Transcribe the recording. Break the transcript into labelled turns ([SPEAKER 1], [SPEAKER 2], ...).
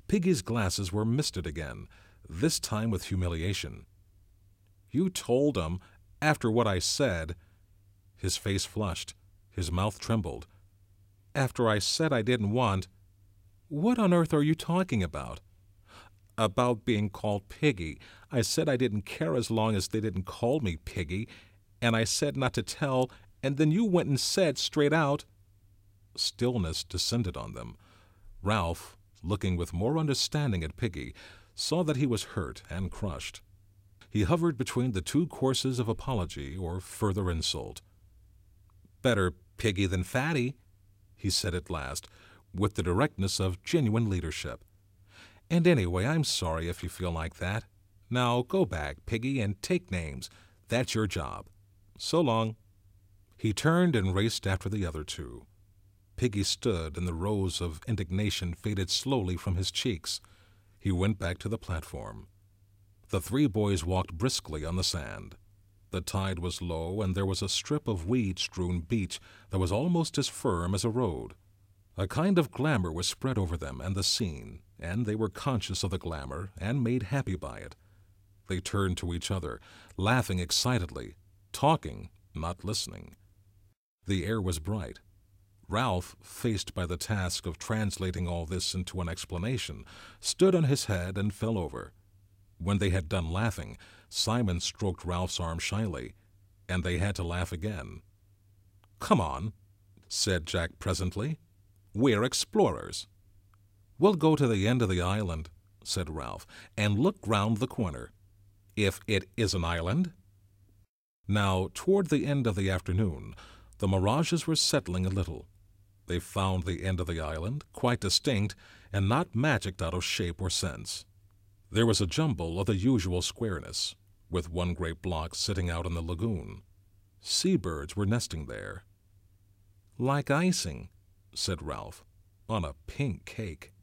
[SPEAKER 1] Piggy's glasses were misted again, this time with humiliation. "You told 'em, after what I said." His face flushed. His mouth trembled. "After I said I didn't want—" "What on earth are you talking about?" "About being called Piggy. I said I didn't care as long as they didn't call me Piggy, and I said not to tell, and then you went and said straight out—" Stillness descended on them. Ralph, looking with more understanding at Piggy, saw that he was hurt and crushed. He hovered between the two courses of apology or further insult. "Better Piggy than Fatty," he said at last, with the directness of genuine leadership. "And anyway, I'm sorry if you feel like that. Now go back, Piggy, and take names. That's your job. So long." He turned and raced after the other two. Piggy stood, and the rose of indignation faded slowly from his cheeks. He went back to the platform. The three boys walked briskly on the sand. The tide was low, and there was a strip of weed-strewn beach that was almost as firm as a road. A kind of glamour was spread over them and the scene, and they were conscious of the glamour and made happy by it. They turned to each other, laughing excitedly, talking, not listening. The air was bright. Ralph, faced by the task of translating all this into an explanation, stood on his head and fell over. When they had done laughing, Simon stroked Ralph's arm shyly, and they had to laugh again. "Come on," said Jack presently. "We're explorers." "We'll go to the end of the island," said Ralph, "and look round the corner. If it is an island." Now, toward the end of the afternoon, the mirages were settling a little. They found the end of the island, quite distinct, and not magicked out of shape or sense. There was a jumble of the usual squareness, with one great block sitting out in the lagoon. Seabirds were nesting there. "Like icing," said Ralph, "on a pink cake."